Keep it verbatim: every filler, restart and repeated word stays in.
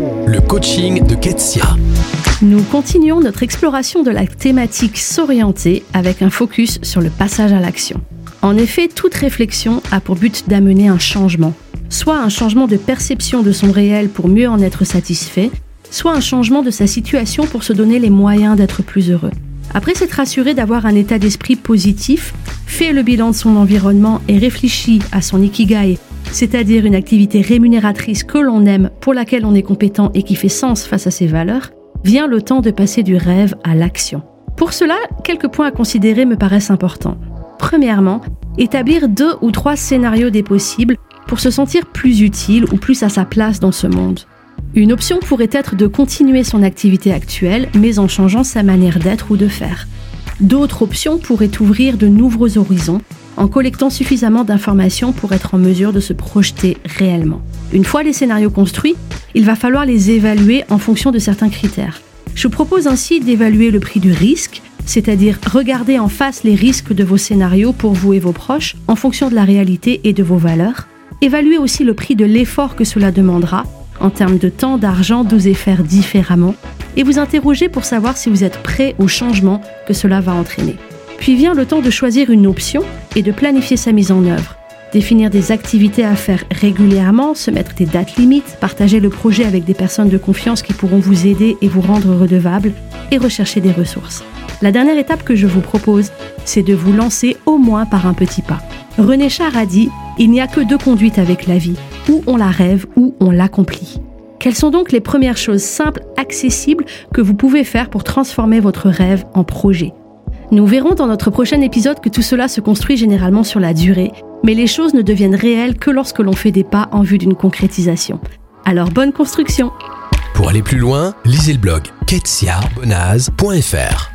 Le coaching de Ketsia. Nous continuons notre exploration de la thématique s'orienter avec un focus sur le passage à l'action. En effet, toute réflexion a pour but d'amener un changement. Soit un changement de perception de son réel pour mieux en être satisfait, soit un changement de sa situation pour se donner les moyens d'être plus heureux. Après s'être assuré d'avoir un état d'esprit positif, fait le bilan de son environnement et réfléchi à son ikigai, c'est-à-dire une activité rémunératrice que l'on aime, pour laquelle on est compétent et qui fait sens face à ses valeurs, vient le temps de passer du rêve à l'action. Pour cela, quelques points à considérer me paraissent importants. Premièrement, établir deux ou trois scénarios des possibles pour se sentir plus utile ou plus à sa place dans ce monde. Une option pourrait être de continuer son activité actuelle, mais en changeant sa manière d'être ou de faire. D'autres options pourraient ouvrir de nouveaux horizons, en collectant suffisamment d'informations pour être en mesure de se projeter réellement. Une fois les scénarios construits, il va falloir les évaluer en fonction de certains critères. Je vous propose ainsi d'évaluer le prix du risque, c'est-à-dire regarder en face les risques de vos scénarios pour vous et vos proches en fonction de la réalité et de vos valeurs. Évaluer aussi le prix de l'effort que cela demandera, en termes de temps, d'argent, d'oser faire différemment, et vous interroger pour savoir si vous êtes prêt au changement que cela va entraîner. Puis vient le temps de choisir une option et de planifier sa mise en œuvre. Définir des activités à faire régulièrement, se mettre des dates limites, partager le projet avec des personnes de confiance qui pourront vous aider et vous rendre redevable, et rechercher des ressources. La dernière étape que je vous propose, c'est de vous lancer au moins par un petit pas. René Char a dit « Il n'y a que deux conduites avec la vie, ou on la rêve ou on l'accomplit ». Quelles sont donc les premières choses simples, accessibles que vous pouvez faire pour transformer votre rêve en projet ? Nous verrons dans notre prochain épisode que tout cela se construit généralement sur la durée, mais les choses ne deviennent réelles que lorsque l'on fait des pas en vue d'une concrétisation. Alors bonne construction! Pour aller plus loin, lisez le blog ketsia bonaz point f r.